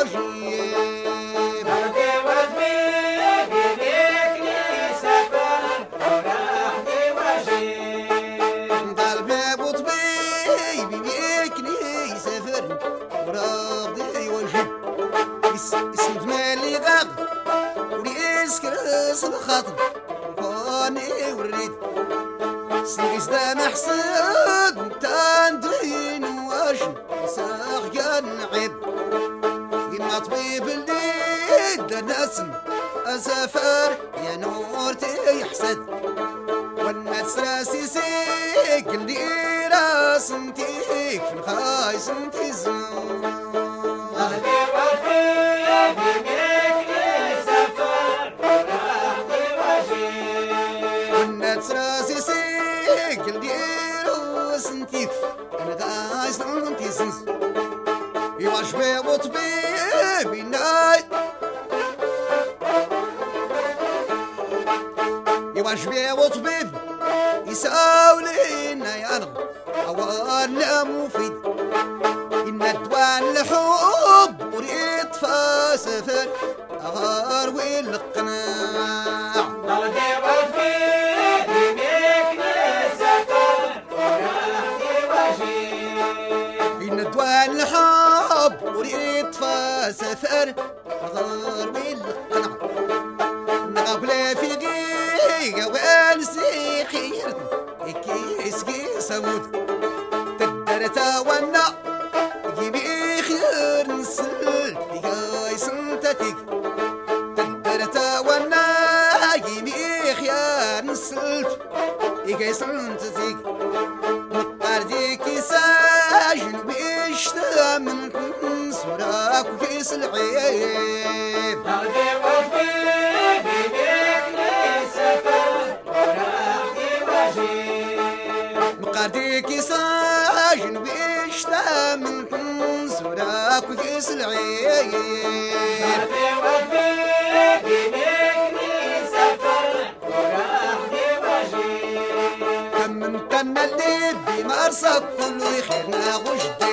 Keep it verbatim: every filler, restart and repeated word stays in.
وجيب قلبي وزبيب يبيكني سفر ورحدي وجيب قلبي وطبيب يبيكني سفر ورحدي وجيب اسم مالي غاغ وريسكرس الخاطر واني وريد سيس دا محسد تاندين واشن ساغيان عيب إما طبيب اللي دنسن أسافر يا نور تيحسد والناس راسي سيك اللي راسن تيك في الخايس انتزم قلبي وزبيب يبيكني سفر ورحدي وجيب والناس راسي سيك اللي راسن تيك أنا غايس انتزم يواشبي وطبيبي ناي يواشبي وطبيب يساولينا يا رب أولا مفيد إن الدواء الحب وريد فاسفر أغار والقناع قلبي وزبيب يبيكني سفر ورحدي وجيب إن الدواء الحب وريد فاسفر أغار والقناع نقبل في قيقة وانسي خيرت كيس كيس أمود تدرتا وانا يبي خير نسل يا سنتتك تدرتا وانا يبي خير نسل يا سنتتك مقارديك ساجن بيشتا من سراك وكيس العيب قلبي وزبيب يبيكني سفر ورحدي وجيب مقارديك ساجن بيشتا من سراك وكيس العيب قلبي وزبيب يبيكني سفر ورحدي وجيب كم من كان اللي بمرصد كله يخيرنا غشد